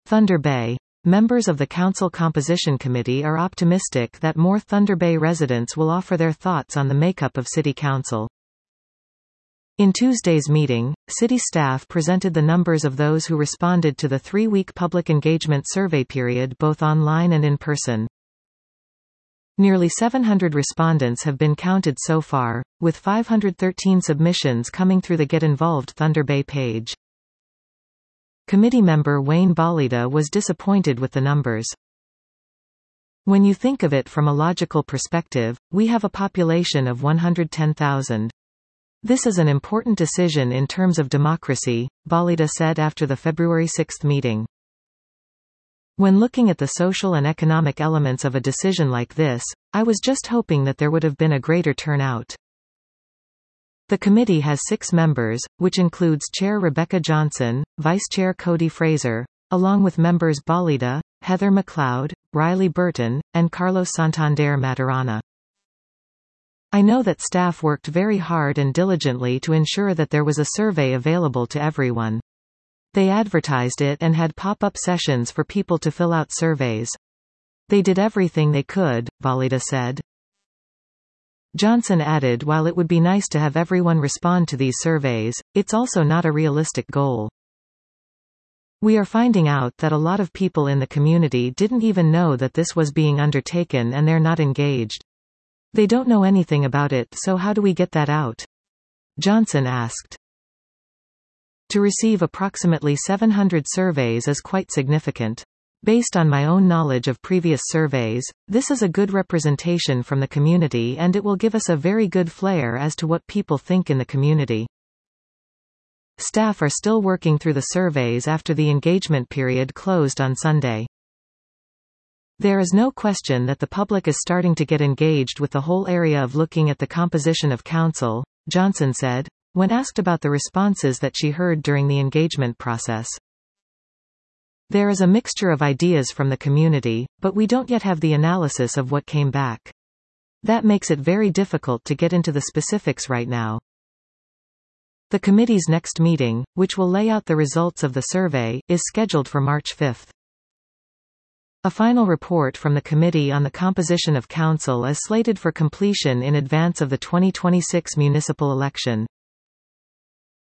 Thunder Bay. Members of the Council Composition Committee are optimistic that more Thunder Bay residents will offer their thoughts on the makeup of City Council. In Tuesday's meeting, City staff presented the numbers of those who responded to the 3-week public engagement survey period both online and in person. Nearly 700 respondents have been counted so far, with 513 submissions coming through the Get Involved Thunder Bay page. Committee member Wayne Balida was disappointed with the numbers. When you think of it from a logical perspective, we have a population of 110,000. This is an important decision in terms of democracy, Balida said after the February 6 meeting. When looking at the social and economic elements of a decision like this, I was just hoping that there would have been a greater turnout. The committee has 6 members, which includes Chair Rebecca Johnson, Vice Chair Cody Fraser, along with members Balida, Heather McLeod, Riley Burton, and Carlos Santander Maturana. I know that staff worked very hard and diligently to ensure that there was a survey available to everyone. They advertised it and had pop-up sessions for people to fill out surveys. They did everything they could, Balida said. Johnson added, while it would be nice to have everyone respond to these surveys, it's also not a realistic goal. We are finding out that a lot of people in the community didn't even know that this was being undertaken and they're not engaged. They don't know anything about it, so how do we get that out? Johnson asked. To receive approximately 700 surveys is quite significant. Based on my own knowledge of previous surveys, this is a good representation from the community and it will give us a very good flair as to what people think in the community. Staff are still working through the surveys after the engagement period closed on Sunday. There is no question that the public is starting to get engaged with the whole area of looking at the composition of council, Johnson said, when asked about the responses that she heard during the engagement process. There is a mixture of ideas from the community, but we don't yet have the analysis of what came back. That makes it very difficult to get into the specifics right now. The committee's next meeting, which will lay out the results of the survey, is scheduled for March 5. A final report from the Committee on the Composition of Council is slated for completion in advance of the 2026 municipal election.